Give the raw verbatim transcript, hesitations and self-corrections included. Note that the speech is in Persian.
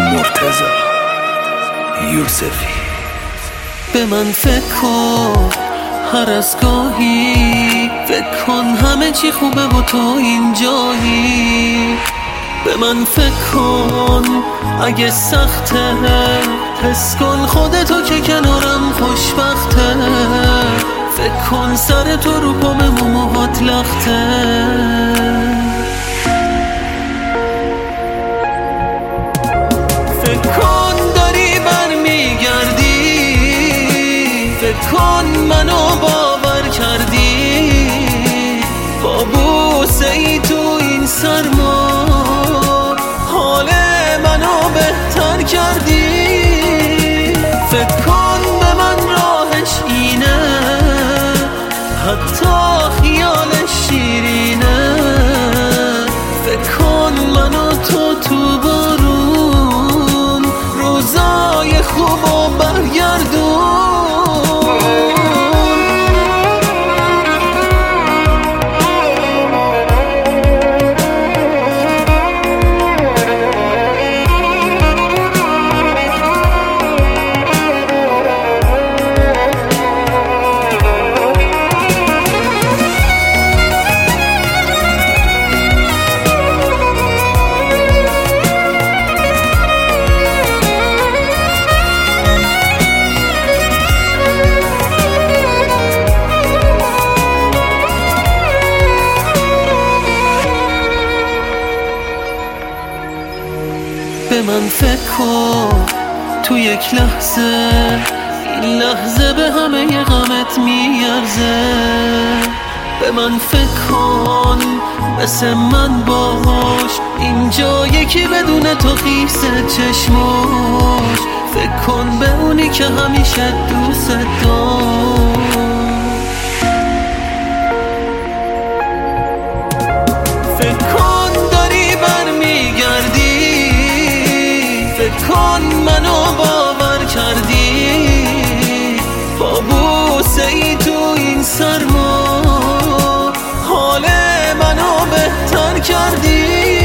مرتضی یوسفی. به من فکر کن هر از گاهی، فکر کن همه چی خوبه و تو اینجایی. به من فکر کن اگه سخته، حس کن خودتو که کنارم خوشبخته. فکر کن سر تو رو پام موهات لخته. فکر کن داری برمیگردی، فکر کن منو باور کردی. با بوسه ای تو این سرما حال منو بهتر کردی. فکر کن به من راهش اینه، حتی خیالش شیرینه. فکر کن منو تو تو بارون، روزای خوبو برگردون. به من فکر کن تو یک لحظه، این لحظه به همه غمت میارزه. به من فکر کن مثل من باش، اینجا یکی بدون تو خیسه چشماش. فکر کن به اونی که همیشه دوست داشت. فکر کن داری برمیگردی، فکر کن منو باور کردی. با بوسه ای تو این سرما حال منو بهتر کردی.